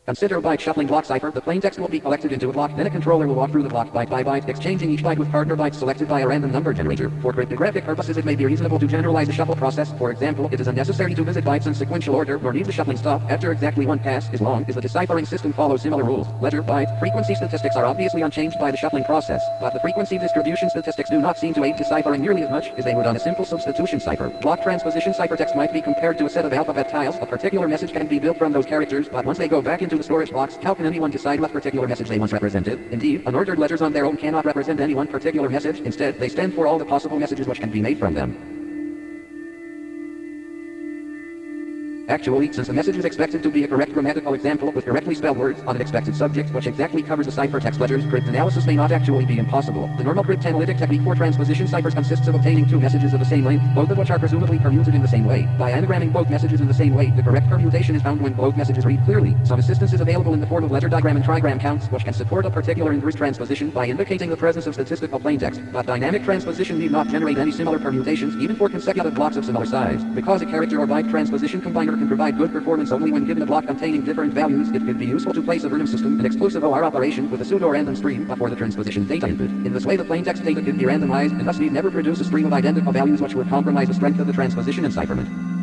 Consider byte shuffling block cipher. The plain text will be collected into a block, then a controller will walk through the block byte by byte, exchanging each byte with partner bytes selected by a random number generator. For cryptographic purposes, it may be reasonable to generalize the shuffle process. For example, it is unnecessary to visit bytes in sequential order, nor need the shuffling stop after exactly one pass, as long as the deciphering system follows similar rules. Letter, byte, frequency statistics are obviously unchanged by the shuffling process, but the frequency distribution statistics do not seem to aid deciphering nearly as much as they would on a simple substitution cipher. Block transposition ciphertext might be compared to a set of alphabet tiles. A particular message can be built from those characters, but once they go back into the storage blocks, how can anyone decide what particular message they once represented? Indeed, unordered letters on their own cannot represent any one particular message. Instead, they stand for all the possible messages which can be made from them. Actually, since the message is expected to be a correct grammatical example with correctly spelled words on an expected subject which exactly covers the ciphertext letters, cryptanalysis may not actually be impossible. The normal cryptanalytic technique for transposition ciphers consists of obtaining two messages of the same length, both of which are presumably permuted in the same way. By anagramming both messages in the same way, the correct permutation is found when both messages read clearly. Some assistance is available in the form of letter diagram and trigram counts, which can support a particular inverse transposition by indicating the presence of statistical plaintext. But dynamic transposition need not generate any similar permutations, even for consecutive blocks of similar size. Because a character or byte transposition combiner can provide good performance only when given a block containing different values, it could be useful to place a random system, an exclusive OR operation with a pseudo-random stream before the transposition data input. In this way, the plaintext data could be randomized and thus need never produce a stream of identical values which would compromise the strength of the transposition encipherment.